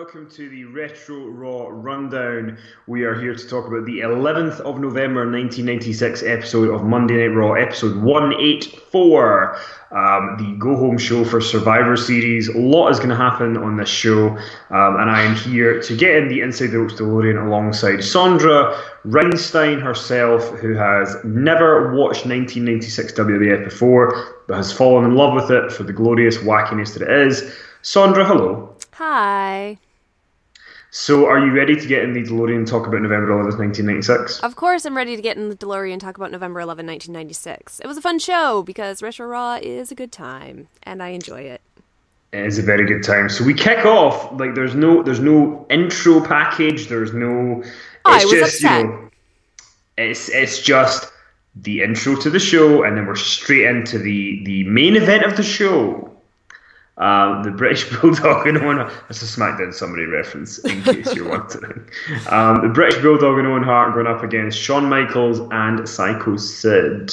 welcome to the Retro Raw Rundown. We are here to talk about the 11th of November 1996 episode of Monday Night Raw, episode 184, the go-home show for Survivor Series. A lot is going to happen on this show, and I am here to get in the Inside the Ropes DeLorean alongside Sondra Reinstein herself, who has never watched 1996 WWF before, but has fallen in love with it for the glorious wackiness that it is. Sondra, hello. Hi. So, are you ready to get in the DeLorean and talk about November 11th, 1996? Of course I'm ready to get in the DeLorean and talk about November 11, 1996. It was a fun show because Retro Raw is a good time, and I enjoy it. It is a very good time. So we kick off, like, there's no intro package, there's no... I was upset. It's just the intro to the show, and then we're straight into the main event of the show. The British Bulldog and Owen Hart. That's a SmackDown Summary reference, in case you're wondering. The British Bulldog and Owen Hart going up against Shawn Michaels and Psycho Sid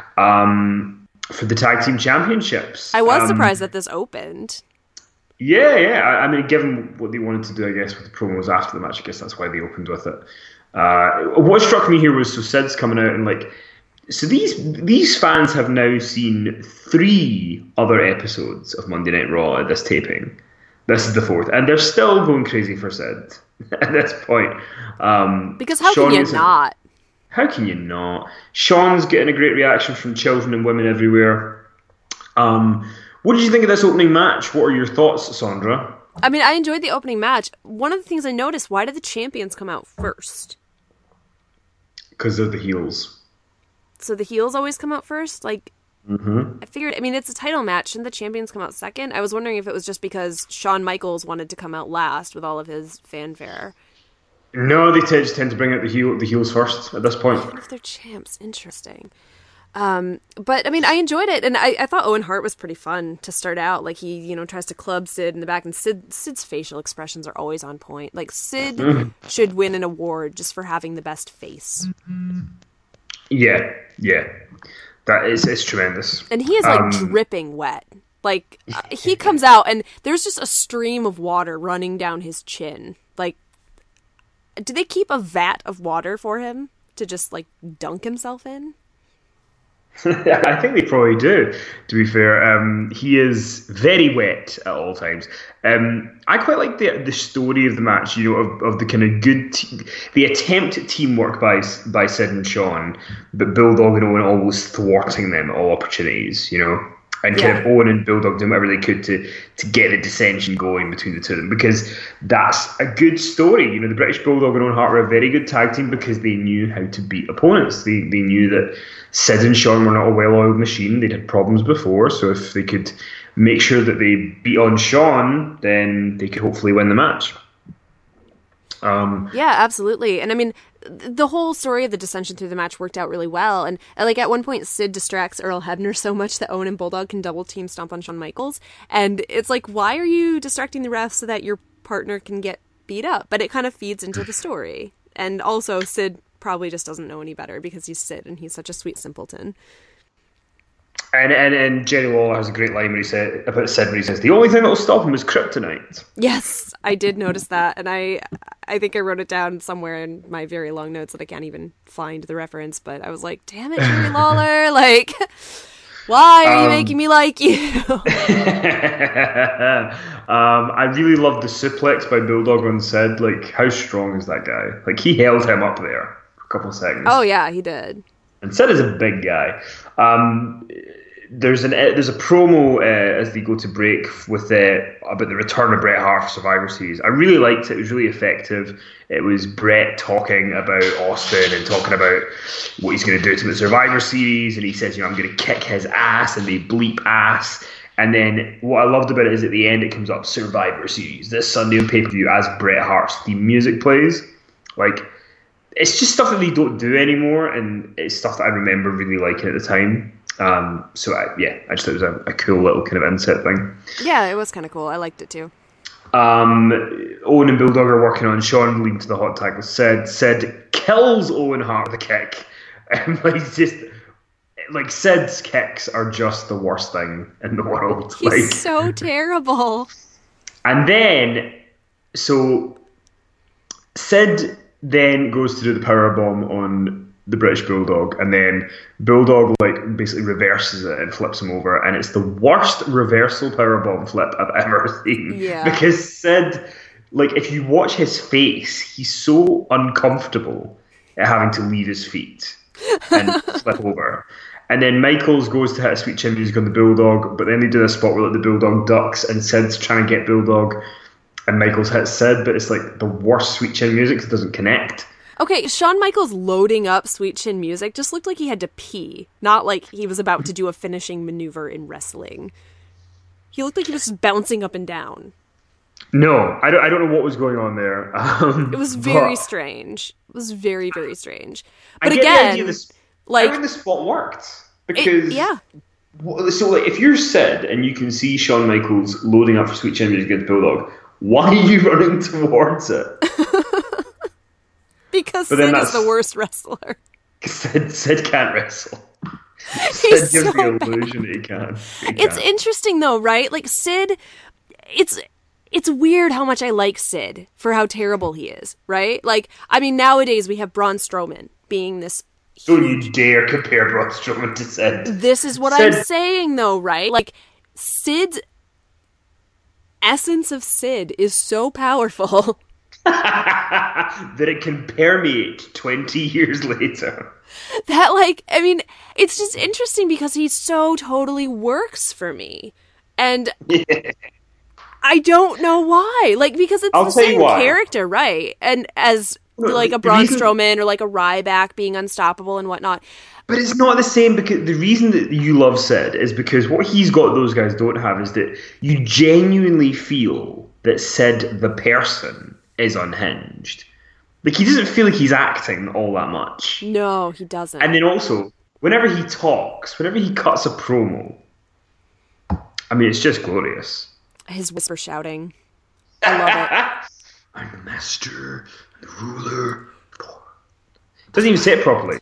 for the Tag Team Championships. I was surprised that this opened. Yeah. I mean, given what they wanted to do, I guess, with the promos after the match, I guess that's why they opened with it. What struck me here was, so Sid's coming out and, like, so these fans have now seen 3 other episodes of Monday Night Raw at this taping. This is the 4th, and they're still going crazy for Sid at this point. Because how can you not? How can you not? Shawn's getting a great reaction from children and women everywhere. What did you think of this opening match? What are your thoughts, Sondra? I mean, I enjoyed the opening match. One of the things I noticed, why did the champions come out first? Because they're the heels. So the heels always come out first? Like, Mm-hmm. I figured, I mean, it's a title match. Shouldn't the champions come out second? I was wondering if it was just because Shawn Michaels wanted to come out last with all of his fanfare. No, they just tend to bring out the heels first at this point. Even if they're champs, interesting. But, I mean, I enjoyed it, and I thought Owen Hart was pretty fun to start out. Like, he, tries to club Sid in the back, and Sid's facial expressions are always on point. Like, Sid should win an award just for having the best face. Yeah. It's tremendous. And he is, like, dripping wet. Like, he comes out, and there's just a stream of water running down his chin. Like, do they keep a vat of water for him to just, like, dunk himself in? I think they probably do, to be fair. He is very wet at all times. I quite like the story of the match, of the kind of good, the attempt at teamwork by Sid and Shawn, but Bulldog and Owen always thwarting them at all opportunities, and kind of Owen and Bulldog doing whatever they could to get the dissension going between the two of them, because that's a good story. The British Bulldog and Owen Hart were a very good tag team because they knew how to beat opponents. They knew that Sid and Shawn were not a well-oiled machine. They'd had problems before, so if they could make sure that they beat on Shawn, then they could hopefully win the match. Yeah, absolutely. And I mean, the whole story of the dissension through the match worked out really well. And like at one point, Sid distracts Earl Hebner so much that Owen and Bulldog can double team stomp on Shawn Michaels. And it's like, why are you distracting the ref so that your partner can get beat up? But it kind of feeds into the story. And also, Sid probably just doesn't know any better because he's Sid and he's such a sweet simpleton. And Jerry Lawler has a great line when he says the only thing that will stop him is kryptonite. Yes, I did notice that, and I think I wrote it down somewhere in my very long notes that I can't even find the reference. But I was like, "Damn it, Jerry Lawler! Like, why are you making me like you?" I really loved the suplex by Bulldog on Sid. Like, how strong is that guy? Like, he held him up there for a couple of seconds. Oh yeah, he did. And Sid is a big guy. There's a promo as they go to break with about the return of Bret Hart for Survivor Series. I really liked it. It was really effective. It was Bret talking about Austin and talking about what he's going to do to the Survivor Series. And he says, I'm going to kick his ass, and they bleep ass. And then what I loved about it is at the end it comes up, Survivor Series, this Sunday on pay-per-view, as Bret Hart's theme music plays. Like, it's just stuff that they don't do anymore, and it's stuff that I remember really liking at the time. I just thought it was a cool little kind of inset thing. Yeah, it was kind of cool. I liked it too. Owen and Bulldog are working on Shawn leading to the hot tag with Sid. Sid kills Owen Hart with a kick. Sid's kicks are just the worst thing in the world. He's so terrible. And then So Sid then goes to do the power bomb on the British Bulldog, and then Bulldog like basically reverses it and flips him over, and it's the worst reversal power bomb flip I've ever seen. Yeah. Because Sid, like if you watch his face, he's so uncomfortable at having to leave his feet and flip over. And then Michaels goes to hit a sweet chin music on the Bulldog, but then they do a spot where like, the Bulldog ducks and Sid's trying to get Bulldog, and Michaels hits Sid, but it's like the worst sweet chin music because it doesn't connect. Okay, Shawn Michaels loading up Sweet Chin Music just looked like he had to pee, not like he was about to do a finishing maneuver in wrestling. He looked like he was just bouncing up and down. No, I don't know what was going on there. It was very strange. It was very, very strange. But I get again, the idea like I think the spot worked because yeah. So like if you're Sid and you can see Shawn Michaels loading up for Sweet Chin Music against Bulldog, why are you running towards it? Because Sid is the worst wrestler. Sid can't wrestle. He's Sid gives so the illusion that he can. It's interesting though, right? Like Sid, it's weird how much I like Sid for how terrible he is, right? Like, I mean, nowadays we have Braun Strowman being this. Don't you dare compare Braun Strowman to Sid. This is what I'm saying though, right? Like, Sid's essence of Sid is so powerful that it can permeate 20 years later. That, like, I mean, it's just interesting because he so totally works for me. And I don't know why. Like, because it's the same character, right? And as, like, a Braun Strowman or, like, a Ryback being unstoppable and whatnot. But it's not the same because the reason that you love Sid is because what he's got those guys don't have is that you genuinely feel that Sid, the person, is unhinged. Like, he doesn't feel like he's acting all that much. No, he doesn't. And then also, whenever he talks, whenever he cuts a promo, I mean, it's just glorious. His whisper shouting. I love it. I'm the master, the ruler. Doesn't even say it properly.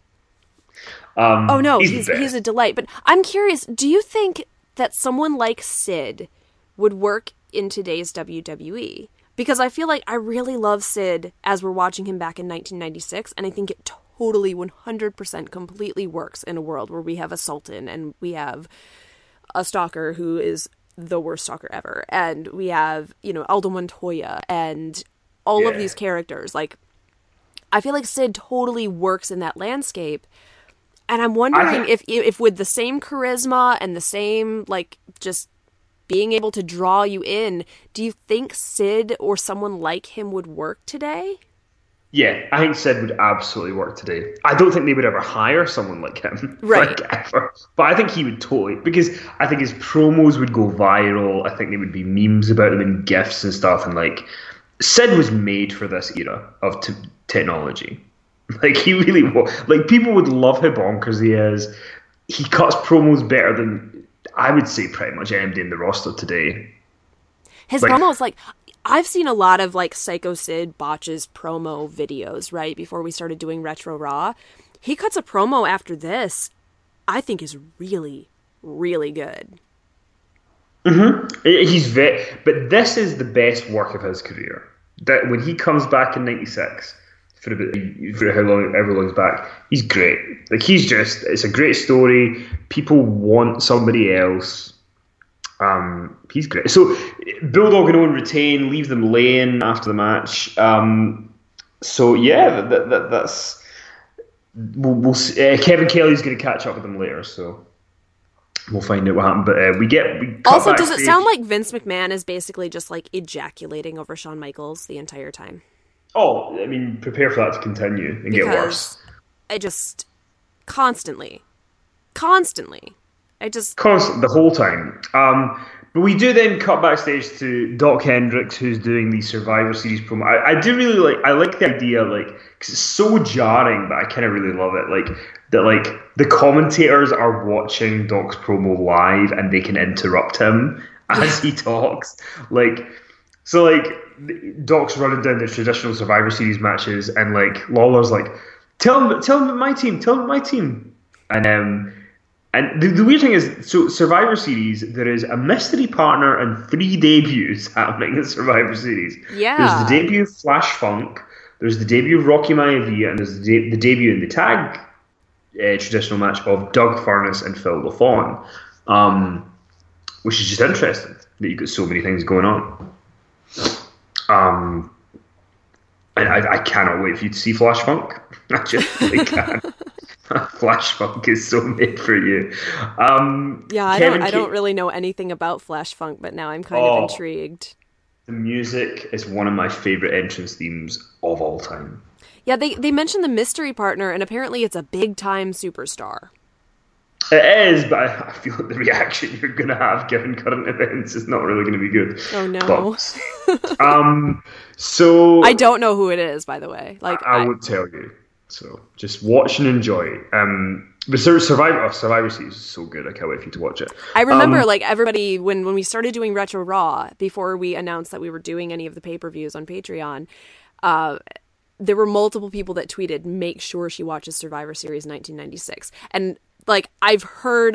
Oh no, he's a delight. But I'm curious, do you think that someone like Sid would work in today's WWE? Because I feel like I really love Sid as we're watching him back in 1996, and I think it totally 100% completely works in a world where we have a Sultan and we have a stalker who is the worst stalker ever, and we have, you know, Aldo Montoya and all of these characters. Like, I feel like Sid totally works in that landscape. And I'm wondering if with the same charisma and the same, like, just being able to draw you in, do you think Sid or someone like him would work today? Yeah, I think Sid would absolutely work today. I don't think they would ever hire someone like him. Right. Like, ever. But I think he would totally, because I think his promos would go viral. I think there would be memes about him and GIFs and stuff. And, like, Sid was made for this era of technology. Like, he really was. Like, people would love how bonkers he is. He cuts promos better than, I would say, pretty much anybody in the roster today. His promos, like, I've seen a lot of, like, Psycho Sid botches promo videos, right, before we started doing Retro Raw. He cuts a promo after this, I think is really, really good. Mm-hmm. But this is the best work of his career. That when he comes back in '96, for how long ever long's back, he's great. Like, it's a great story. People want somebody else. He's great. So Bulldog and Owen retain, leave them laying after the match. So yeah, that's we'll see. Kevin Kelly's going to catch up with them later, so we'll find out what happened. But we also, does it sound like Vince McMahon is basically just like ejaculating over Shawn Michaels the entire time? Oh, I mean, prepare for that to continue and get worse. I just constantly. The whole time. But we do then cut backstage to Doc Hendricks, who's doing the Survivor Series promo. I do really like the idea, like, because it's so jarring, but I kind of really love it. Like, that, like, the commentators are watching Doc's promo live and they can interrupt him as he talks. Like, so, like, Doc's running down the traditional Survivor Series matches, and, like, Lawler's like, tell him my team. And And the weird thing is, so Survivor Series, there is a mystery partner and 3 debuts happening in Survivor Series. There's the Yeah. debut of Flash Funk, there's the debut of Rocky Maivia, and there's the debut in the tag traditional match of Doug Furnas and Phil LaFawn, which is just interesting that you've got so many things going on. And I cannot wait for you to see Flash Funk. I just really can. Flash Funk is so made for you. Yeah, I don't really know anything about Flash Funk, but now I'm kind of Oh, intrigued. the music is one of my favorite entrance themes of all time. Yeah, they mentioned the mystery partner, and apparently it's a big time superstar. It is, but I feel like the reaction you're going to have given current events is not really going to be good. Oh no. But so I don't know who it is, by the way. I won't tell you. So just watch and enjoy. But Survivor Series is so good. I can't wait for you to watch it. I remember like everybody when we started doing Retro Raw, before we announced that we were doing any of the pay-per-views on Patreon, there were multiple people that tweeted, make sure she watches Survivor Series 1996. And like I've heard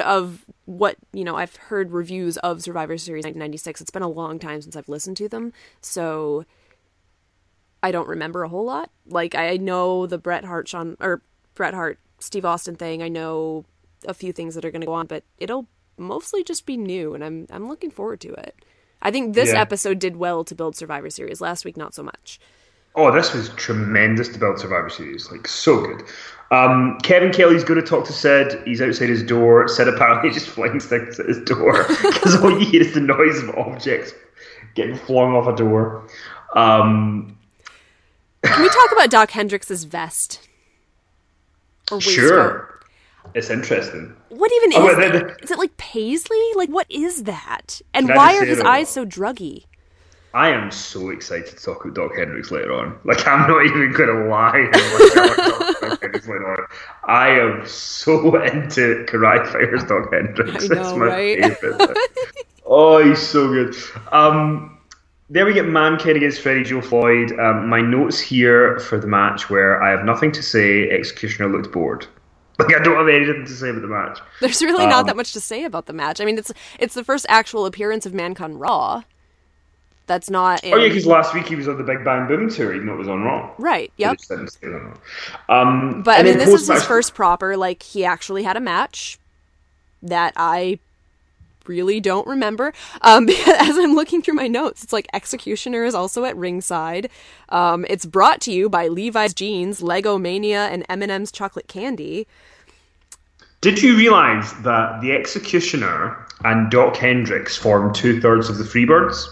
reviews of Survivor Series 1996. It's been a long time since I've listened to them, so I don't remember a whole lot. Like I know the Bret Hart Steve Austin thing. I know a few things that are going to go on, but it'll mostly just be new, and I'm looking forward to it. I think this episode did well to build Survivor Series. Last week, not so much. Oh, this was tremendous to build Survivor Series. Like, so good. Kevin Kelly's going to talk to Sid. He's outside his door. Sid apparently just flying sticks at his door because all you hear is the noise of objects getting flung off a door. Can we talk about Doc Hendrix's vest? Or waistcoat? Sure. It's interesting. What even is that? Is it like paisley? Like, what is that? And why are his eyes so druggy? I am so excited to talk about Doc Hendrix later on. Like, I'm not even going to lie. Doc Hendrix later on. I am so into Karai Fire's Doc Hendrix. I know, it's my right? favorite. Oh, he's so good. There we get Mankind against Freddie Joe Floyd. My notes here for the match where I have nothing to say. Executioner looked bored. Like, I don't have anything to say about the match. There's really not that much to say about the match. I mean, it's the first actual appearance of Mankind Raw. That's not. Oh yeah, because last week he was on the Big Bang Boom tour, even though it was on Raw. Right. Yep. But I mean, this is his first proper. Like, he actually had a match that I really don't remember. Because as I'm looking through my notes, it's like Executioner is also at ringside. It's brought to you by Levi's Jeans, Lego Mania, and M&M's Chocolate Candy. Did you realise that the Executioner and Doc Hendrix formed 2/3 of the Freebirds?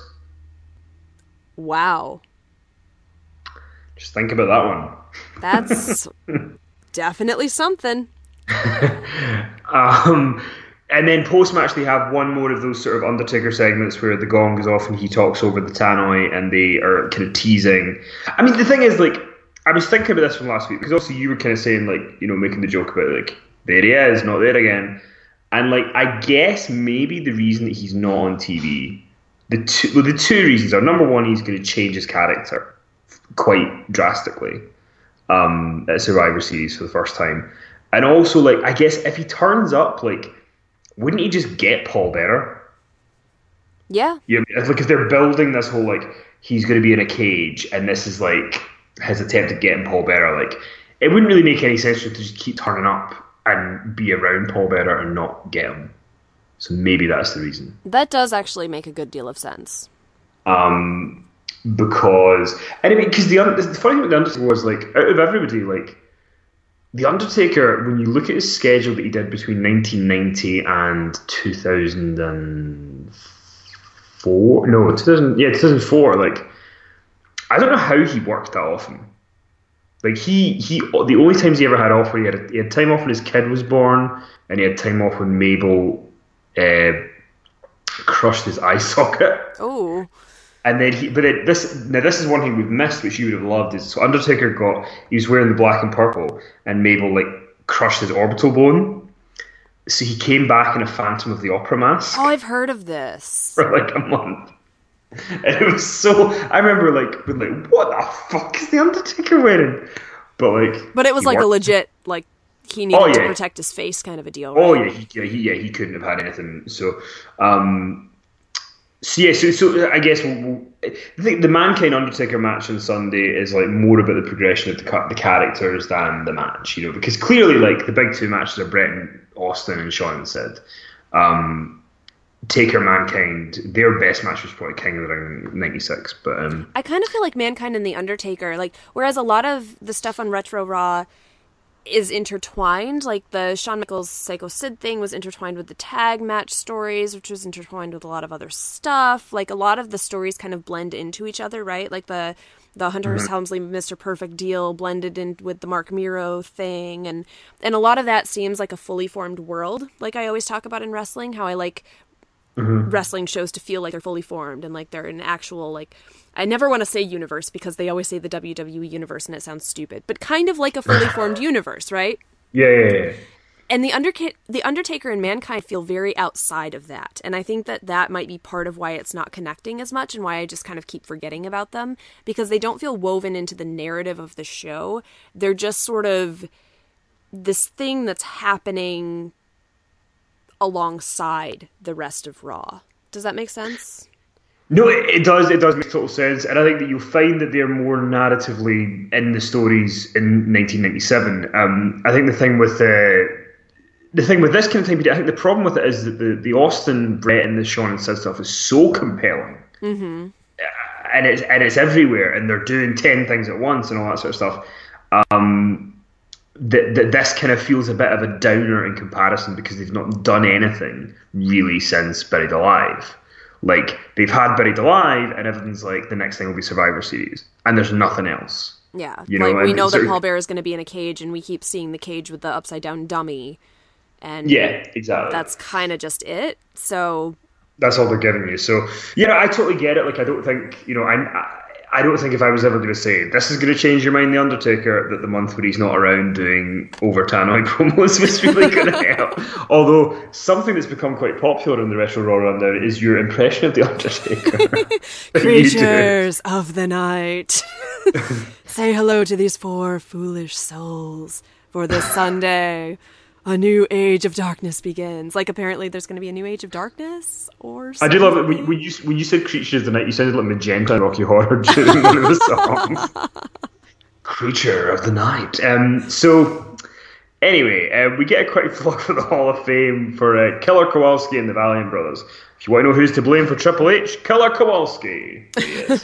Wow. Just think about that one. That's definitely something. And then post-match they have one more of those sort of Undertaker segments where the gong goes off and he talks over the tannoy and they are kind of teasing. I mean, the thing is, like, I was thinking about this from last week because also you were kind of saying, like, you know, making the joke about, like, there he is, not there again. And, like, I guess maybe the reason that he's not on TV, the two reasons are, number one, he's going to change his character quite drastically at Survivor Series for the first time. And also, like, I guess if he turns up, like, wouldn't he just get Paul Bearer? Yeah. Yeah. Like, if they're building this whole, like, he's going to be in a cage and this is, like, his attempt at getting Paul Bearer, like, it wouldn't really make any sense for him to just keep turning up and be around Paul Bearer and not get him. So maybe that's the reason. That does actually make a good deal of sense. Because, and I mean, because the funny thing with the Undertaker was, like, out of everybody, like, the Undertaker, when you look at his schedule that he did between 1990 and 2004, like, I don't know how he worked that often. Like, he the only times he ever had off, where he had time off when his kid was born, and he had time off when Mabel crushed his eye socket. Oh. And then this is one thing we've missed, which you would have loved, is so Undertaker he was wearing the black and purple, and Mabel, like, crushed his orbital bone. So he came back in a Phantom of the Opera mask. Oh, I've heard of this. For like a month. And it was so, I remember, like, being like, what the fuck is the Undertaker wearing? But it was like worked. a legit, like, he needed to protect his face, kind of a deal, right? Oh he couldn't have had anything. So I guess the Mankind Undertaker match on Sunday is like more about the progression of the characters than the match, because clearly like the big two matches are Bret and Austin and Shawn and Sid. Taker Mankind, their best match was probably King of the Ring '96, but I kind of feel like Mankind and the Undertaker, like whereas a lot of the stuff on Retro Raw is intertwined, like the Shawn Michaels Psycho Sid thing was intertwined with the tag match stories, which was intertwined with a lot of other stuff. Like a lot of the stories kind of blend into each other, right? Like the Hunter Hearst Helmsley Mr. Perfect deal blended in with the Mark Miro thing, and a lot of that seems like a fully formed world. Like I always talk about in wrestling, how I like wrestling shows to feel like they're fully formed and like they're an actual, like, I never want to say universe because they always say the WWE universe and it sounds stupid, but kind of like a fully formed universe, right? Yeah. And the Undertaker and Mankind feel very outside of that. And I think that might be part of why it's not connecting as much and why I just kind of keep forgetting about them, because they don't feel woven into the narrative of the show. They're just sort of this thing that's happening alongside the rest of Raw. Does that make sense? No, it does. It does make total sense, and I think that you'll find that they're more narratively in the stories in 1997. I think the thing with this kind of thing, I think the problem with it is that the Austin, Bret, and the Shawn and Sid stuff is so compelling, and it's everywhere, and they're doing 10 things at once and all that sort of stuff. That this kind of feels a bit of a downer in comparison because they've not done anything really since Buried Alive. Like, they've had Buried Alive, and everything's like, the next thing will be Survivor Series, and there's nothing else. Yeah, we know that Paul Bearer is going to be in a cage, and we keep seeing the cage with the upside-down dummy, and yeah, exactly. That's kind of just it, so... That's all they're giving you, so... Yeah, I totally get it. Like, I don't think, I don't think if I was ever going to say, this is going to change your mind, The Undertaker, that the month where he's not around doing over-Tannoy promos was really going to help. Although, something that's become quite popular in the Retro Raw Rundown is your impression of The Undertaker. Creatures of the night. Say hello to these 4 foolish souls for this Sunday. A new age of darkness begins. Like, apparently there's going to be a new age of darkness or something. I do love it. When you said Creatures of the Night, you sounded like Magenta Rocky Horror during one of the songs. Creature of the Night. So, anyway, we get a quick plug for the Hall of Fame for Killer Kowalski and the Valiant Brothers. If you want to know who's to blame for Triple H, Killer Kowalski. Yes.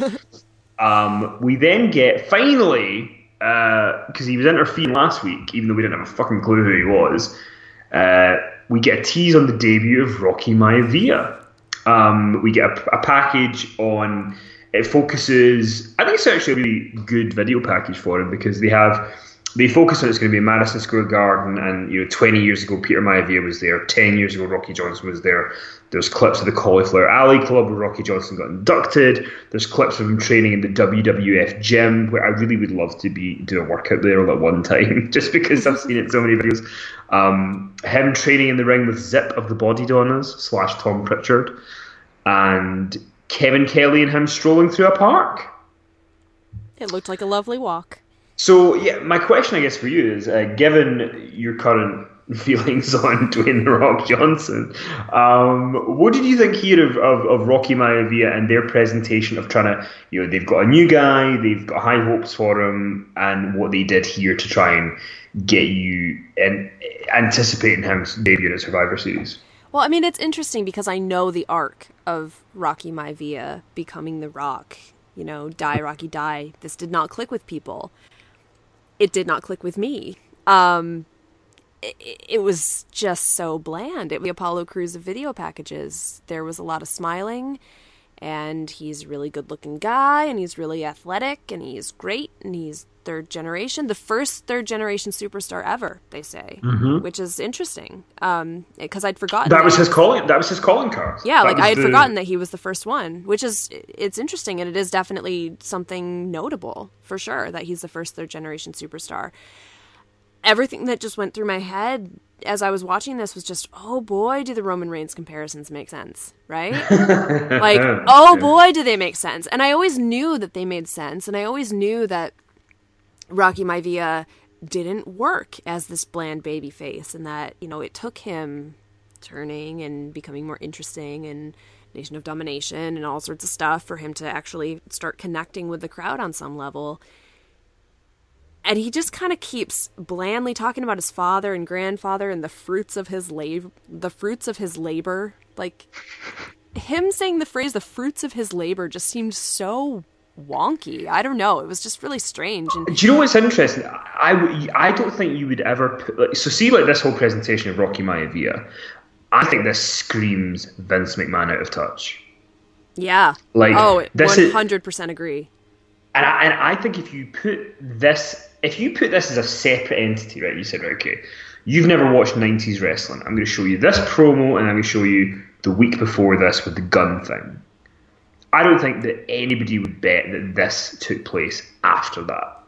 We then get, finally... because he was interfering last week, even though we didn't have a fucking clue who he was, we get a tease on the debut of Rocky Maivia. We get a package on... It focuses... I think it's actually a really good video package for him, because they focus on it's going to be in Madison Square Garden, and 20 years ago Peter Maivia was there, 10 years ago Rocky Johnson was there. There's clips of the Cauliflower Alley Club where Rocky Johnson got inducted. There's clips of him training in the WWF gym, where I really would love to do a workout there all at one time, just because I've seen it in so many videos. Him training in the ring with Zip of the Body Donnas / Tom Pritchard, and Kevin Kelly and him strolling through a park. It looked like a lovely walk. So, yeah, my question, I guess, for you is, given your current feelings on Dwayne The Rock Johnson, what did you think here of Rocky Maivia and their presentation of trying to, they've got a new guy, they've got high hopes for him, and what they did here to try and get you anticipating him debuting at Survivor Series? Well, I mean, it's interesting because I know the arc of Rocky Maivia becoming The Rock. Die, Rocky, die. This did not click with people. It did not click with me. It was just so bland. It was the Apollo Crews of video packages. There was a lot of smiling, and he's a really good-looking guy, and he's really athletic, and he's great, and he's third generation, the first third-generation superstar ever, they say, which is interesting, because I'd forgotten. That was his calling card. Yeah, I had forgotten that he was the first one, it's interesting, and it is definitely something notable, for sure, that he's the first third-generation superstar. Everything that just went through my head as I was watching this was just, oh boy, do the Roman Reigns comparisons make sense, right? Oh boy, do they make sense. And I always knew that they made sense, and I always knew that Rocky Maivia didn't work as this bland baby face, and that, it took him turning and becoming more interesting and Nation of Domination and all sorts of stuff for him to actually start connecting with the crowd on some level. And he just kind of keeps blandly talking about his father and grandfather and the fruits of his labor. Like, him saying the phrase "the fruits of his labor" just seemed so wonky. I don't know. It was just really strange. And do you know what's interesting? I don't think you would ever put, so see, like, this whole presentation of Rocky Maivia. I think this screams Vince McMahon out of touch. Yeah. Like, 100% agree. And I think if you put this as a separate entity, right? You said, right, okay, you've never watched 90s wrestling. I'm going to show you this promo, and I'm going to show you the week before this with the gun thing. I don't think that anybody would bet that this took place after that.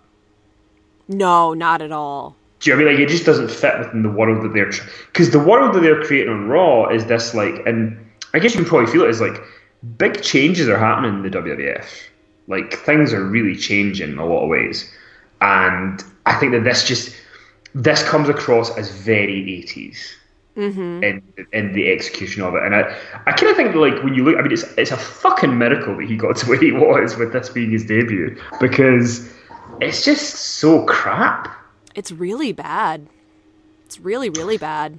No, not at all. Do you know what I mean? Like, it just doesn't fit within the world that they're... Because the world that they're creating on Raw is this, like... And I guess you can probably feel it as, like, big changes are happening in the WWF. Like, things are really changing in a lot of ways. And I think that this comes across as very 80s. Mm-hmm. in the execution of it. And I kind of think that, like, when you look... I mean, it's a fucking miracle that he got to where he was with this being his debut. Because it's just so crap. It's really bad. It's really, really bad.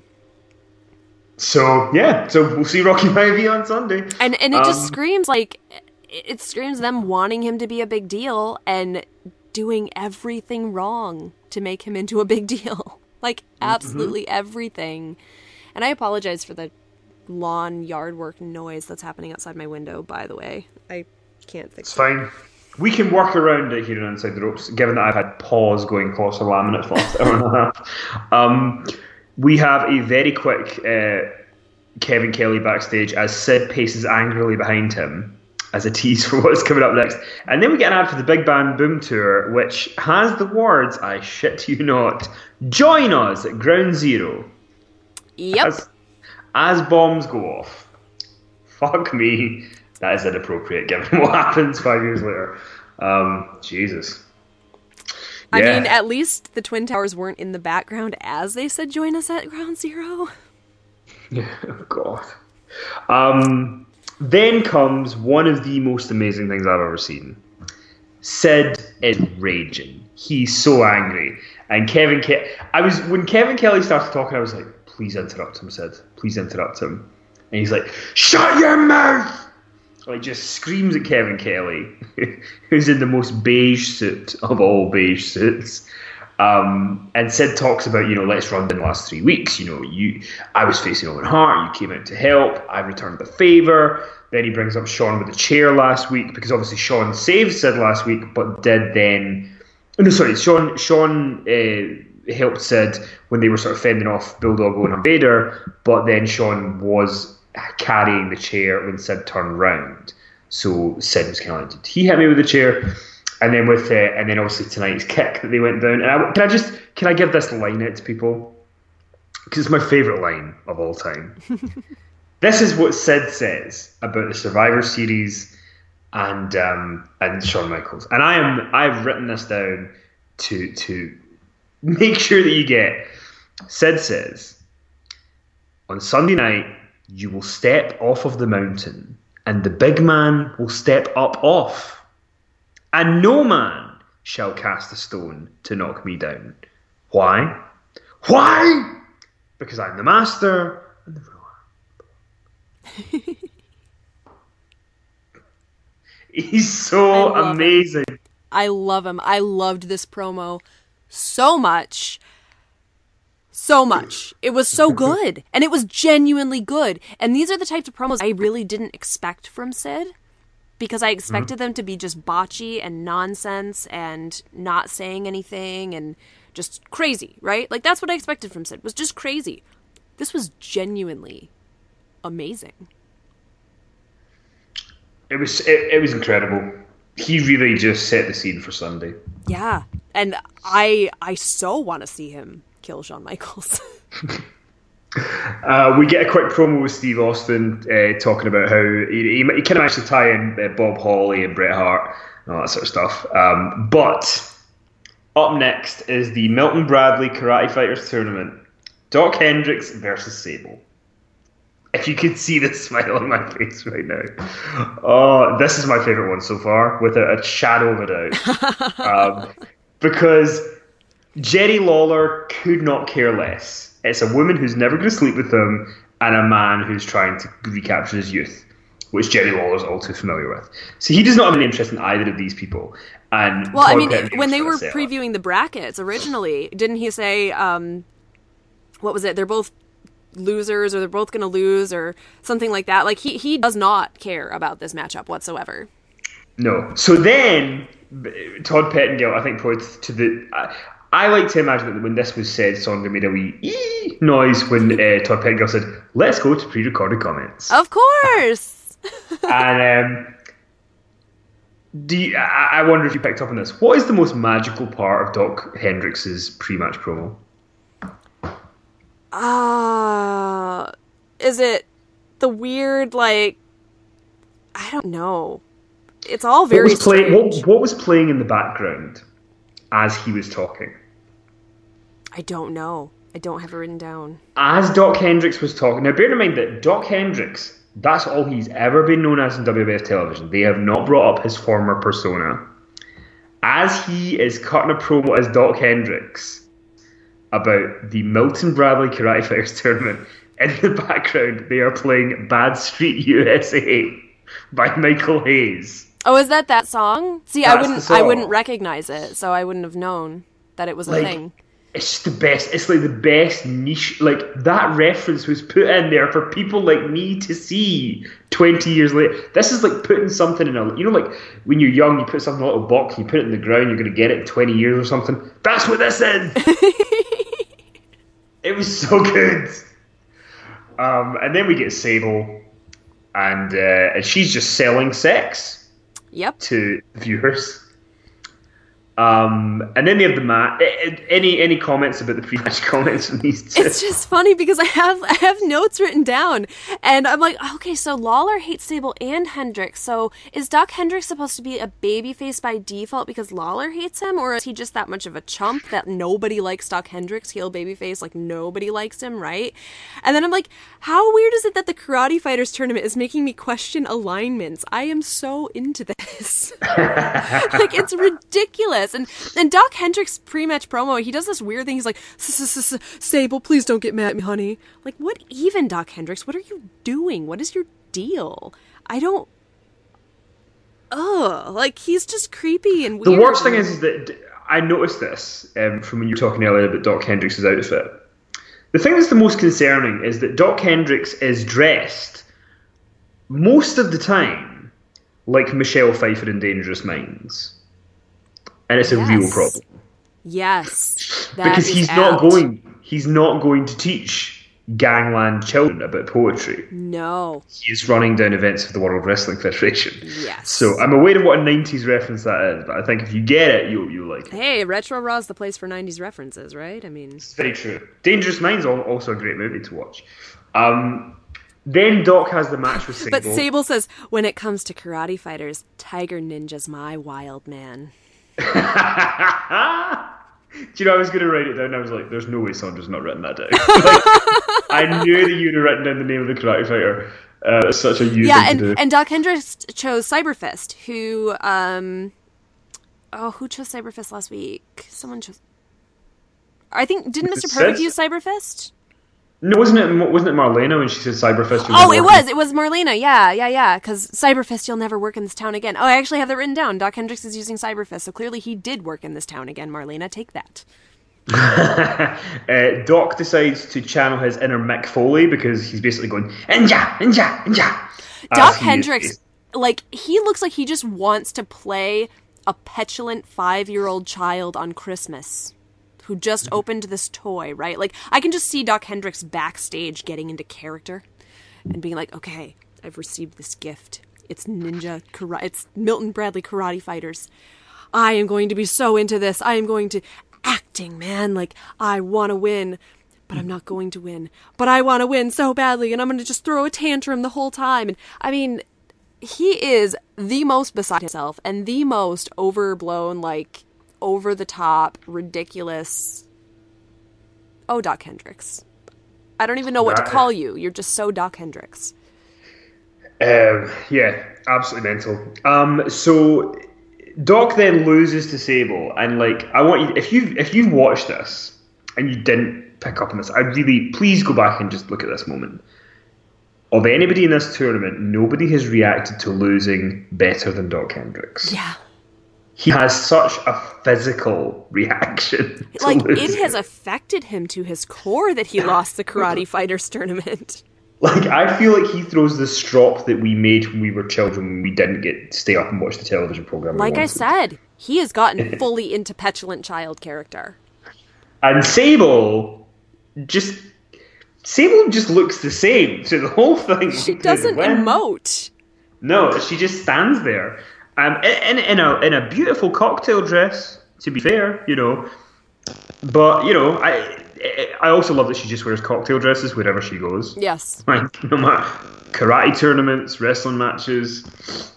So, yeah. So, we'll see Rocky Maivia on Sunday. And it just screams, like... It screams them wanting him to be a big deal and doing everything wrong to make him into a big deal. Like, absolutely everything. And I apologize for the lawn yard work noise that's happening outside my window, by the way. I can't fix it. It's fine. We can work around it here on Inside the Ropes, given that I've had pause going across a laminate for the last hour and a half. We have a very quick Kevin Kelly backstage as Sid paces angrily behind him as a tease for what's coming up next. And then we get an ad for the Big Band Boom Tour, which has the words, I shit you not, join us at Ground Zero. Yep. As bombs go off. Fuck me. That is inappropriate given what happens 5 years later. Jesus. I mean, at least the Twin Towers weren't in the background as they said join us at Ground Zero. Yeah, oh God. Then comes one of the most amazing things I've ever seen. Sid is raging. He's so angry. And when Kevin Kelly started talking, I was like, please interrupt him, Sid. Please interrupt him. And he's like, shut your mouth! Like, just screams at Kevin Kelly, who's in the most beige suit of all beige suits. And Sid talks about, let's run in the last 3 weeks. I was facing Owen Hart. You came out to help. I returned the favor. Then he brings up Shawn with the chair last week, because obviously Shawn saved Sid last week, but did then... No, sorry, Shawn helped Sid when they were sort of fending off Bulldog, Owen and Vader, but then Shawn was carrying the chair when Sid turned round. So Sid was kind of like, did he hit me with the chair? And then and then obviously tonight's kick that they went down. And can I give this line out to people? Because it's my favourite line of all time. This is what Sid says about the Survivor Series and Shawn Michaels. And I've written this down to make sure that you get. Sid says, on Sunday night, you will step off of the mountain, and the big man will step up off, and no man shall cast a stone to knock me down. Why? Why? Because I'm the master and the ruler. He's so amazing. I love him. I loved this promo so much. So much. It was so good. And it was genuinely good. And these are the types of promos I really didn't expect from Sid. Because I expected them to be just botchy and nonsense and not saying anything and just crazy, right? Like, that's what I expected from Sid. Was just crazy. This was genuinely amazing. It was incredible. He really just set the scene for Sunday. Yeah. And I so want to see him kill Shawn Michaels. We get a quick promo with Steve Austin talking about how he kind of actually tie in Bob Holly and Bret Hart and all that sort of stuff. But Up next is the Milton Bradley Karate Fighters Tournament. Doc Hendricks versus Sable. If you could see the smile on my face right now. Oh, this is my favourite one so far, without a shadow of a doubt. Because Jerry Lawler could not care less. It's a woman who's never going to sleep with him and a man who's trying to recapture his youth, which Jerry Lawler's all too familiar with. So he does not have any interest in either of these people. And well, I mean, when they were previewing the brackets originally, didn't he say, what was it? They're both losers, or they're both going to lose, or something like that. Like, he does not care about this matchup whatsoever. No. So then, Todd Pettengill, I think, to the... I like to imagine that when this was said, Songa made a wee ee noise when Todd Pettengill said, "Let's go to pre-recorded comments." Of course! And I wonder if you picked up on this. What is the most magical part of Doc Hendricks' pre-match promo? Is it the weird, like, I don't know. It's all very strange. What was playing in the background as he was talking? I don't know. I don't have it written down. As Doc Hendricks was talking, now bear in mind that Doc Hendricks, that's all he's ever been known as in WWF television. They have not brought up his former persona. As he is cutting a promo as Doc Hendricks about the Milton Bradley Karate Fighters Tournament, in the background they are playing Bad Street USA by Michael Hayes. Oh, is that song? See, I wouldn't recognize it, so I wouldn't have known that it was a thing. It's just the best. It's like the best niche. Like, that reference was put in there for people like me to see 20 years later. This is like putting something in a... You know, like when you're young, you put something in a little box, you put it in the ground, you're going to get it in 20 years or something. That's what this is! It was so good. And then we get Sable, and she's just selling sex. Yep. To viewers. And then they have the match. Any comments about the pre-match comments from these two? It's just funny because I have notes written down, and I'm like, okay, so Lawler hates Sable and Hendricks. So is Doc Hendricks supposed to be a babyface by default because Lawler hates him, or is he just that much of a chump that nobody likes Doc Hendricks, heel babyface, like nobody likes him, right? And then I'm like, how weird is it that the Karate Fighters tournament is making me question alignments? I am so into this. Like, it's ridiculous. And Doc Hendricks' pre-match promo, he does this weird thing. He's like, "Sable, please don't get mad at me, honey." Like, what even, Doc Hendricks? What are you doing? What is your deal? I don't... like, he's just creepy and weird. The worst thing is that I noticed this from when you were talking earlier about Doc Hendricks' outfit. The thing that's the most concerning is that Doc Hendricks is dressed most of the time like Michelle Pfeiffer in Dangerous Minds. And it's a real problem. Yes. Because he's not going to teach gangland children about poetry. No. He is running down events for the World Wrestling Federation. Yes. So I'm aware of what a 90s reference that is, but I think if you get it, you'll like it. Hey, Retro Raw's the place for 90s references, right? I mean... It's very true. Dangerous Minds also a great movie to watch. Then Doc has the match with Sable. But Sable says, "When it comes to karate fighters, Tiger Ninja's my wild man." Do you know, I was going to write it down and I was like, there's no way Sandra's not written that down. Like, I knew that you'd have written down the name of the karate fighter. It's such a you thing to do. And Doc Hendricks chose Cyberfist, who chose Cyberfist last week? Someone chose... I think, didn't Mr. Perfect use Cyberfist? No, wasn't it Marlena when she said Cyberfist? It was Marlena, yeah, because Cyberfist, you'll never work in this town again. Oh, I actually have that written down. Doc Hendricks is using Cyberfist, so clearly he did work in this town again, Marlena, take that. Doc decides to channel his inner Mick Foley because he's basically going, "Inja, Inja, Inja." Doc Hendricks, he looks like he just wants to play a petulant 5-year-old child on Christmas who just opened this toy, right? Like, I can just see Doc Hendricks backstage getting into character and being like, okay, I've received this gift. It's it's Milton Bradley Karate Fighters. I am going to be so into this. I am going to... Acting, man. Like, I want to win, but I'm not going to win. But I want to win so badly, and I'm going to just throw a tantrum the whole time. And, I mean, he is the most beside himself and the most overblown, over the top, ridiculous. Oh, Doc Hendricks. I don't even know what to call you. You're just so Doc Hendricks. Yeah, absolutely mental. So Doc then loses to Sable, and like I want you, if you've watched this and you didn't pick up on this, I'd really please go back and just look at this moment. Of anybody in this tournament, nobody has reacted to losing better than Doc Hendricks. Yeah. He has such a physical reaction. Like, it has affected him to his core that he lost the Karate Fighters tournament. Like, I feel like he throws the strop that we made when we were children when we didn't get to stay up and watch the television program. Like I said, he has gotten fully into petulant child character. And Sable just looks the same through the whole thing. She doesn't emote. No, she just stands there. In a beautiful cocktail dress, to be fair, you know. But, you know, I also love that she just wears cocktail dresses wherever she goes. Yes. Like, no matter karate tournaments, wrestling matches.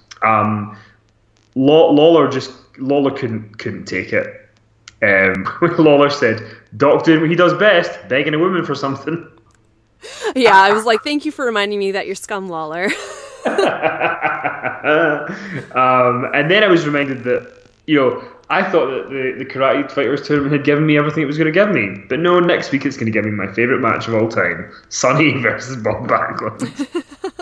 Lawler couldn't take it. Lawler said, Doc doing what he does best, begging a woman for something. Yeah, I was like, thank you for reminding me that you're scum, Lawler. And then I was reminded that, you know, I thought that the Karate Fighters tournament had given me everything it was going to give me. But no, next week it's going to give me my favourite match of all time, Sonny versus Bob Backlund.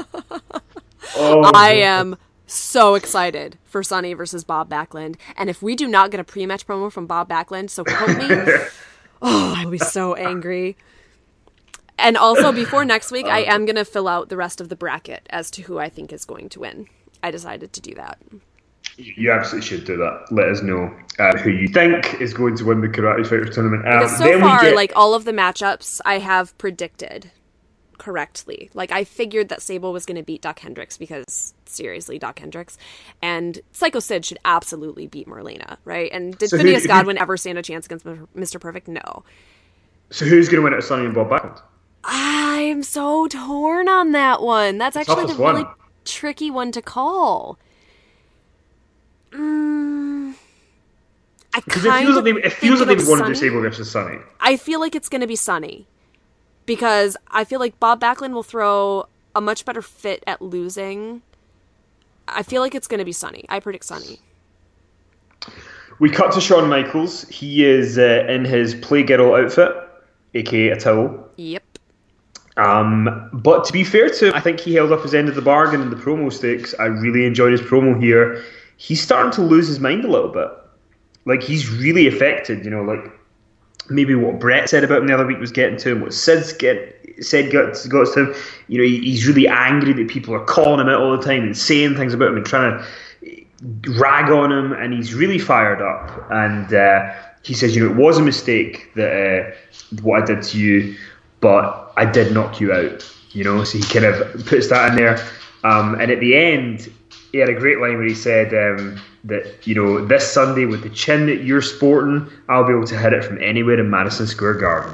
I am so excited for Sonny versus Bob Backlund. And if we do not get a pre-match promo from Bob Backlund, so quote me, I will be so angry. And also, before next week, I am going to fill out the rest of the bracket as to who I think is going to win. I decided to do that. You absolutely should do that. Let us know who you think is going to win the Karate Fighters tournament. Because so far, like, all of the matchups I have predicted correctly. Like, I figured that Sable was going to beat Doc Hendricks because, seriously, Doc Hendricks. And Psycho Sid should absolutely beat Marlena, right? And did Phineas Godwin ever stand a chance against Mr. Perfect? No. So who's going to win it, Sonny and Bob Backlund? I am so torn on that one. That's actually the really tricky one to call. Because it feels like they've wanted Sable versus Sonny. I feel like it's going to be Sonny. Because I feel like Bob Backlund will throw a much better fit at losing. I feel like it's going to be Sonny. I predict Sonny. We cut to Shawn Michaels. He is in his Playgirl outfit, aka a towel. Yep. But to be fair to him, I think he held up his end of the bargain in the promo stakes. I really enjoyed his promo here. He's starting to lose his mind a little bit. Like, he's really affected, you know, like maybe what Brett said about him the other week was getting to him, what Sid got to him. You know, he's really angry that people are calling him out all the time and saying things about him and trying to rag on him, and he's really fired up. And he says, you know, it was a mistake that what I did to you, but I did knock you out, you know. So he kind of puts that in there. And at the end, he had a great line where he said that, you know, this Sunday with the chin that you're sporting, I'll be able to hit it from anywhere in Madison Square Garden.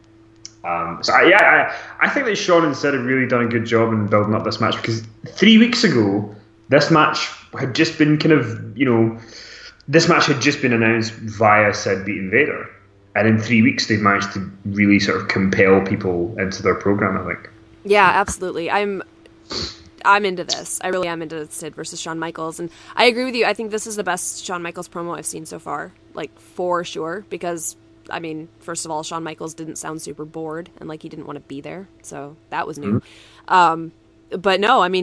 I think that Shawn and Sid have really done a good job in building up this match, because 3 weeks ago, this match had just been this match had just been announced via Sid beating Vader. And in 3 weeks, they've managed to really sort of compel people into their program, I think. Yeah, absolutely. I'm into this. I really am into Sid versus Shawn Michaels. And I agree with you. I think this is the best Shawn Michaels promo I've seen so far. Like, for sure. Because, I mean, first of all, Shawn Michaels didn't sound super bored and like he didn't want to be there. So that was new. Mm-hmm. But no, I mean,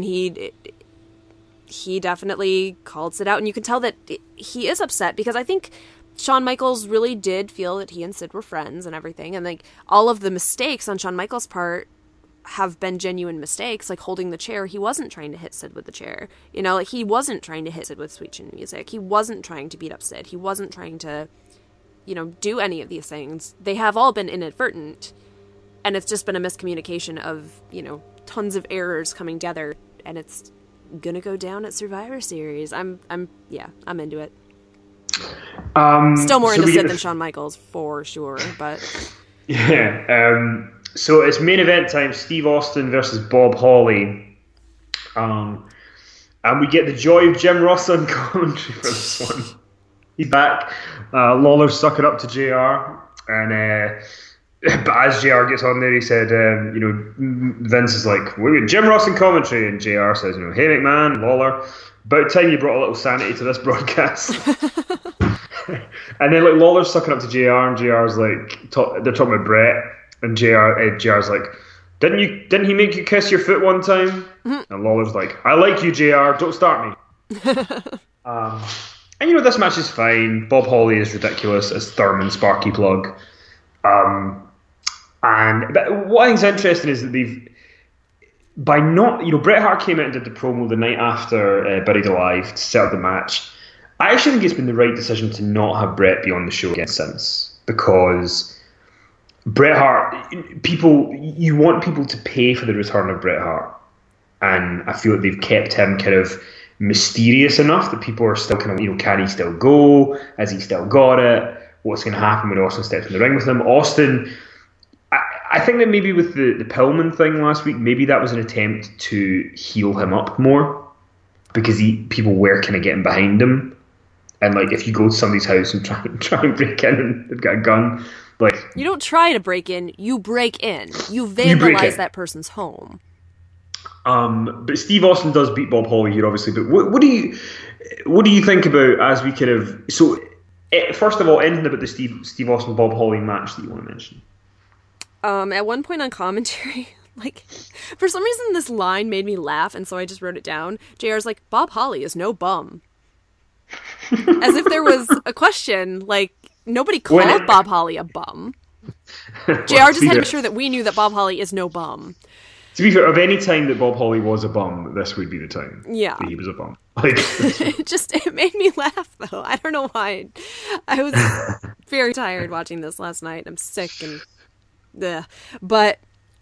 he definitely called Sid out. And you can tell that he is upset, because I think Shawn Michaels really did feel that he and Sid were friends and everything. And like, all of the mistakes on Shawn Michaels' part have been genuine mistakes, like holding the chair. He wasn't trying to hit Sid with the chair. You know, like, he wasn't trying to hit Sid with Sweet Chin Music. He wasn't trying to beat up Sid. He wasn't trying to, you know, do any of these things. They have all been inadvertent. And it's just been a miscommunication of, you know, tons of errors coming together. And it's gonna go down at Survivor Series. I'm into it. Still more into Sid than Shawn Michaels, for sure, but yeah. So it's main event time: Steve Austin versus Bob Holly, and we get the joy of Jim Ross on commentary for this one. He's back. Lawler's sucking up to JR, and but as JR gets on there, he said, Vince is like, "We got Jim Ross in commentary," and JR says, "Hey McMahon, Lawler, about time you brought a little sanity to this broadcast." And then like Lawler's sucking up to JR, and JR's like, they're talking about Brett, and JR's like, Didn't he make you kiss your foot one time? Mm-hmm. And Lawler's like, "I like you, JR. Don't start me." And this match is fine. Bob Holly is ridiculous as Thurman Sparky Plug. But what I think is interesting is that Bret Hart came out and did the promo the night after Buried Alive to set up the match. I actually think it's been the right decision to not have Bret be on the show again since, because Bret Hart, you want people to pay for the return of Bret Hart, and I feel like they've kept him kind of mysterious enough that people are still kind of, can he still go? Has he still got it? What's going to happen when Austin steps in the ring with him? Austin, I think that maybe with the Pillman thing last week, maybe that was an attempt to heal him up more, because people were kind of getting behind him. And like, if you go to somebody's house and try and break in and they've got a gun, like, you don't try to break in, you break in. You vandalize that person's home. But Steve Austin does beat Bob Holly here, obviously. But what do you think about, as we kind of, so first of all, anything about the Steve Austin Bob Holly match that you want to mention? At one point on commentary, like, for some reason this line made me laugh, and so I just wrote it down. JR's like, "Bob Holly is no bum." As if there was a question, like, nobody called Bob Holly a bum. JR just had to be sure that we knew that Bob Holly is no bum. To be fair, of any time that Bob Holly was a bum, this would be the time. Yeah. That he was a bum. Like, it made me laugh, though. I don't know why. I was very tired watching this last night. I'm sick and... Ugh. But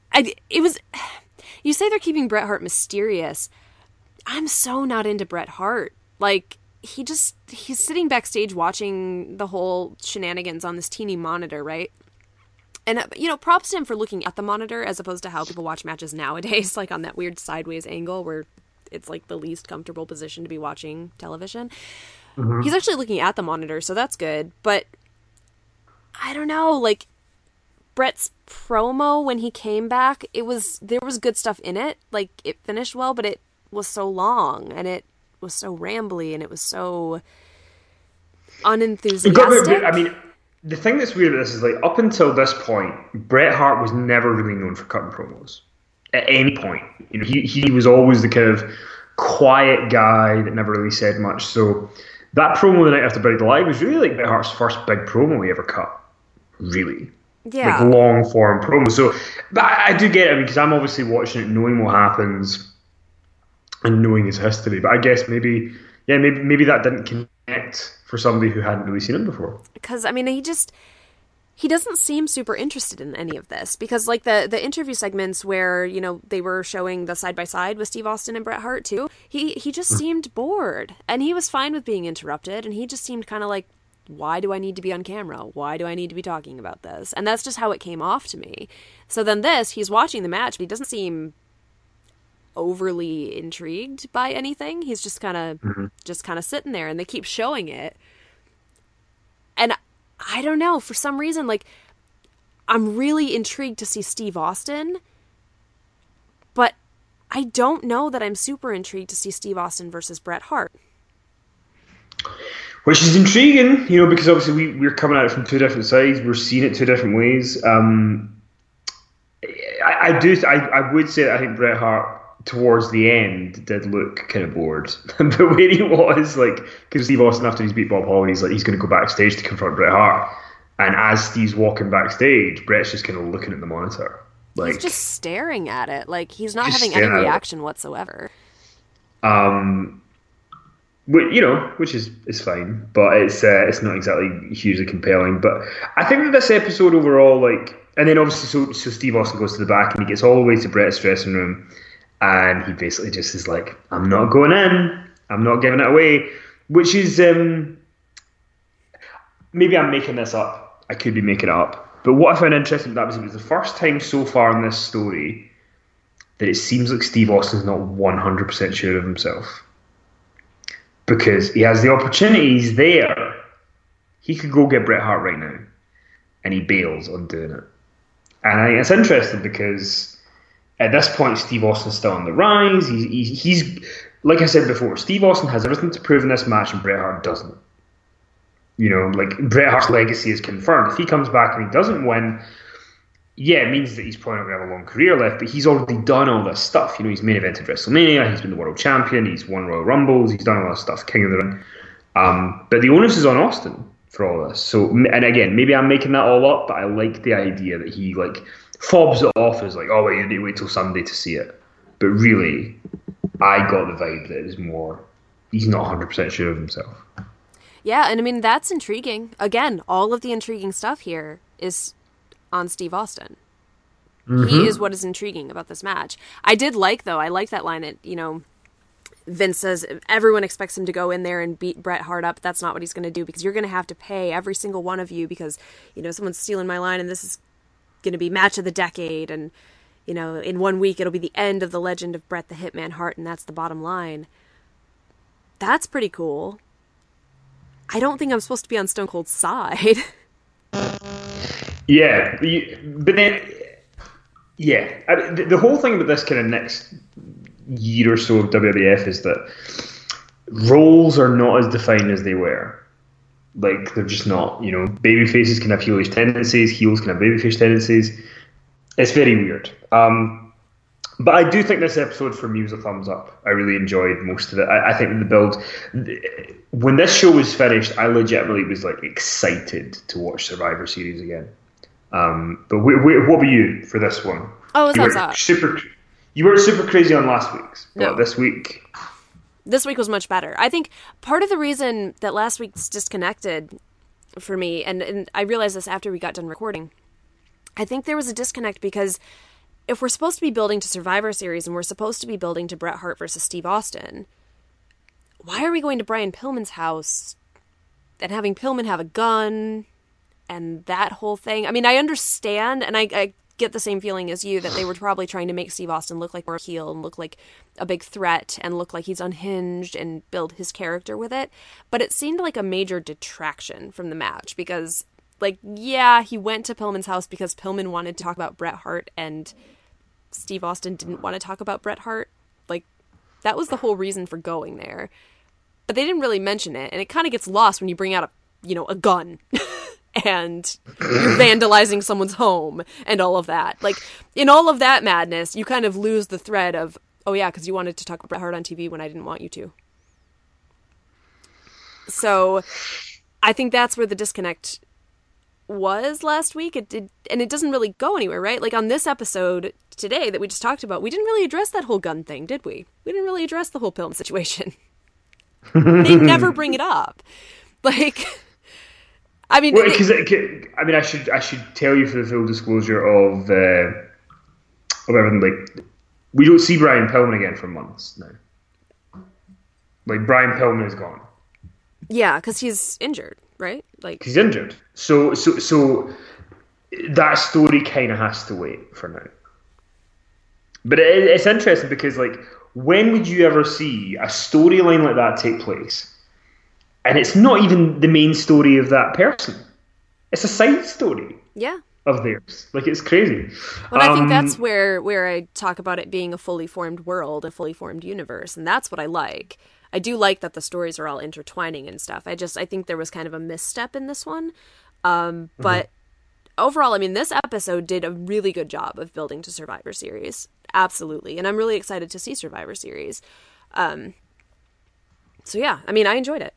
you say they're keeping Bret Hart mysterious. I'm so not into Bret Hart. Like, he's sitting backstage watching the whole shenanigans on this teeny monitor, right? And, props to him for looking at the monitor as opposed to how people watch matches nowadays, like on that weird sideways angle where it's like the least comfortable position to be watching television. Mm-hmm. He's actually looking at the monitor, so that's good. But I don't know, like, Bret's promo when he came back, there was good stuff in it. Like, it finished well, but it was so long, and it was so rambly, and it was so unenthusiastic. I mean, the thing that's weird about this is, like, up until this point, Bret Hart was never really known for cutting promos at any point. He was always the kind of quiet guy that never really said much. So that promo the night after Buried Alive was really like Bret Hart's first big promo he ever cut, really. Yeah. Like, long form promo. So, but I do get it, because I'm obviously watching it, knowing what happens and knowing his history. But I guess maybe that didn't connect for somebody who hadn't really seen him before. Because, I mean, he doesn't seem super interested in any of this. Because, like, the interview segments where, they were showing the side-by-side with Steve Austin and Bret Hart, too, he just seemed bored. And he was fine with being interrupted, and he just seemed kind of like, why do I need to be on camera? Why do I need to be talking about this? And that's just how it came off to me. So then he's watching the match, but he doesn't seem overly intrigued by anything. He's just kind of sitting there, and they keep showing it. And I don't know, for some reason, like, I'm really intrigued to see Steve Austin, but I don't know that I'm super intrigued to see Steve Austin versus Bret Hart. Which is intriguing, because obviously we're coming at it from two different sides. We're seeing it two different ways. I would say that I think Bret Hart towards the end did look kind of bored. But where he was, like, because Steve Austin, after he's beat Bob Holly, he's going to go backstage to confront Bret Hart. And as Steve's walking backstage, Bret's just kind of looking at the monitor. Like, he's just staring at it. Like, he's not having any reaction whatsoever. Which is fine, but it's not exactly hugely compelling. But I think that this episode overall, like, and then obviously, so Steve Austin goes to the back and he gets all the way to Bret's dressing room, and he basically just is like, "I'm not going in. I'm not giving it away," which is maybe I'm making this up. I could be making it up. But what I found interesting about that was it was the first time so far in this story that it seems like Steve Austin's not 100% sure of himself. Because he has the opportunities there he could go get Bret Hart right now, and he bails on doing it. And I think it's interesting because at this point, Steve Austin's still on the rise. He's like I said before, Steve Austin has everything to prove in this match, and Bret Hart doesn't. You know, like Bret Hart's legacy is confirmed. If he comes back and he doesn't win, yeah, it means that he's probably not going to have a long career left, but he's already done all this stuff. You know, he's main evented WrestleMania, he's been the world champion, he's won Royal Rumbles, he's done all that stuff, King of the Ring. But the onus is on Austin for all this. So, and again, maybe I'm making that all up, but I like the idea that he like fobs it off as like, oh, wait, you need to wait till Sunday to see it. But really, I got the vibe that it was more, he's not 100% sure of himself. Yeah, and I mean, that's intriguing. Again, all of the intriguing stuff here is on Steve Austin. Mm-hmm. He is what is intriguing about this match. I liked that line that, you know, Vince says everyone expects him to go in there and beat Bret Hart up. That's not what he's going to do, because you're going to have to pay every single one of you because, you know, someone's stealing my line and this is going to be match of the decade. And, you know, in 1 week, it'll be the end of the legend of Bret the Hitman Hart. And that's the bottom line. That's pretty cool. I don't think I'm supposed to be on Stone Cold's side. Yeah, but then, yeah, the whole thing about this kind of next year or so of WWF is that roles are not as defined as they were. Like, they're just not. You know, baby faces can have heelish tendencies, heels can have babyface tendencies. It's very weird. But I do think this episode for me was a thumbs up. I really enjoyed most of it. I think the build, when this show was finished, I legitimately was like excited to watch Survivor Series again. But what were you for this one? Oh, it thumbs up. You weren't super crazy on last week's, but no. This week was much better. I think part of the reason that last week's disconnected for me, and I realized this after we got done recording, I think there was a disconnect because if we're supposed to be building to Survivor Series and we're supposed to be building to Bret Hart versus Steve Austin, why are we going to Brian Pillman's house and having Pillman have a gun and that whole thing? I mean, I understand, and I get the same feeling as you, that they were probably trying to make Steve Austin look like more heel and look like a big threat and look like he's unhinged and build his character with it. But it seemed like a major detraction from the match because, like, yeah, he went to Pillman's house because Pillman wanted to talk about Bret Hart and Steve Austin didn't want to talk about Bret Hart. Like, that was the whole reason for going there. But they didn't really mention it, and it kind of gets lost when you bring out a gun and you're vandalizing someone's home and all of that. Like, in all of that madness, you kind of lose the thread of, oh yeah, because you wanted to talk about Bret Hart on TV when I didn't want you to. So I think that's where the disconnect was last week. It doesn't really go anywhere, right? Like on this episode today that we just talked about, we didn't really address that whole gun thing, did we? We didn't really address the whole Pillman situation. They never bring it up. Like, I mean, well, I should tell you for the full disclosure of everything. Like, we don't see Brian Pillman again for months now. Like, Brian Pillman is gone. Yeah, because he's injured, right? Like, he's injured. So that story kind of has to wait for now. But it's interesting because, like, when would you ever see a storyline like that take place? And it's not even the main story of that person. It's a side story. Yeah. Of theirs. Like, it's crazy. Well, I think that's where I talk about it being a fully formed world, a fully formed universe. And that's what I like. I do like that the stories are all intertwining and stuff. I think there was kind of a misstep in this one. But overall, I mean, this episode did a really good job of building to Survivor Series. Absolutely. And I'm really excited to see Survivor Series. So yeah, I mean, I enjoyed it.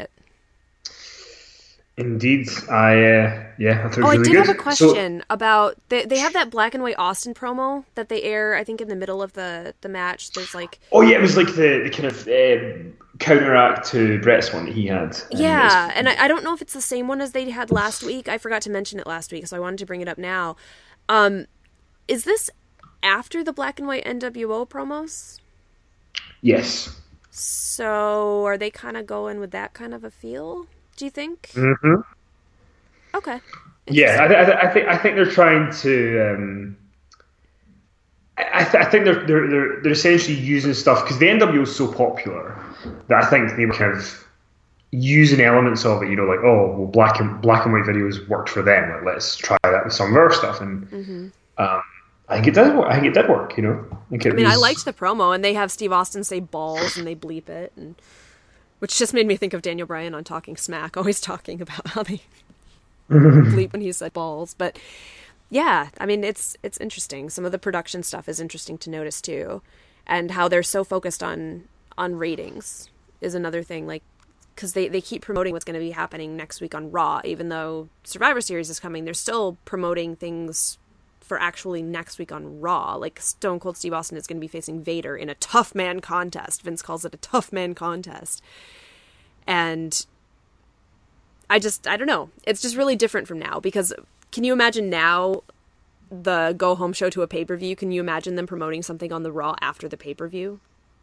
Indeed. I thought it was really good. I did have a question about, they have that Black and White Austin promo that they air, I think, in the middle of the match. There's like... Oh yeah, it was like the kind of counteract to Bret's one that he had. Yeah, and I don't know if it's the same one as they had last week. I forgot to mention it last week, so I wanted to bring it up now. Is this after the Black and White NWO promos? Yes. So are they kind of going with that kind of a feel, do you think? Mm-hmm. Okay. Yeah, I think they're trying to. I think they're essentially using stuff because the NWO is so popular that I think they were kind of using elements of it, like, oh, well, black and white videos worked for them. Like, let's try that with some of our stuff, and Hmm. um, I think it does work. I think it did work. I think I it mean, I liked was. the promo, and they have Steve Austin say balls, and they bleep it, and which just made me think of Daniel Bryan on Talking Smack, always talking about how they bleep when he said balls. But yeah, I mean, it's interesting. Some of the production stuff is interesting to notice too, and how they're so focused on ratings is another thing. Like, because they keep promoting what's going to be happening next week on Raw, even though Survivor Series is coming. They're still promoting things for actually next week on Raw. Like Stone Cold Steve Austin is going to be facing Vader in a tough man contest. Vince calls it a tough man contest, and I don't know. It's just really different from now because can you imagine now the go home show to a pay per view? Can you imagine them promoting something on the Raw after the pay per view?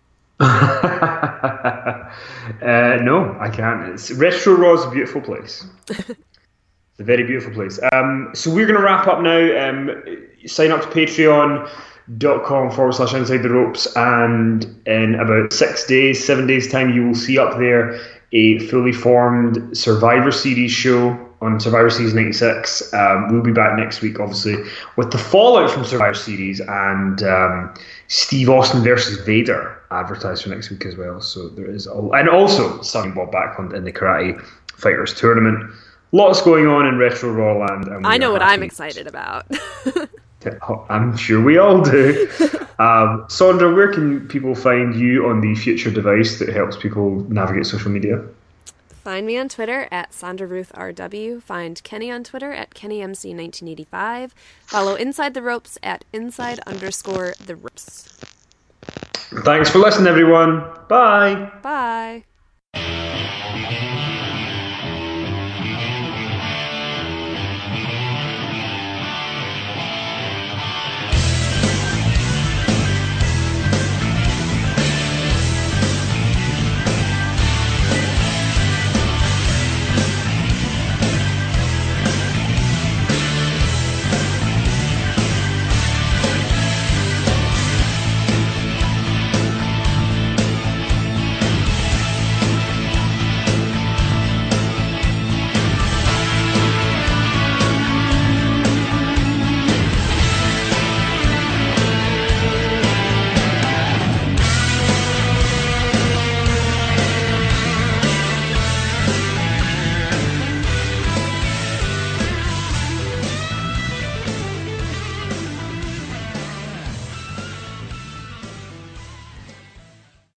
No, I can't. Retro Raw is a beautiful place. It's a very beautiful place. So we're going to wrap up now. Sign up to patreon.com/forward slash inside the ropes. And in about 6 days, 7 days' time, you will see up there a fully formed Survivor Series show on Survivor Series 96. We'll be back next week, obviously, with the fallout from Survivor Series and Steve Austin versus Vader advertised for next week as well. So there is, and also signing Bob Backlund in the Karate Fighters tournament. Lots going on in Retro Raw Land, and I we know are what I'm happy. excited about. I'm sure we all do. Sandra, where can people find you on the future device that helps people navigate social media? Find me on Twitter at Sandra Ruth RW. Find Kenny on Twitter at KennyMC1985. Follow Inside the Ropes at inside_the ropes. Thanks for listening, everyone. Bye. Bye.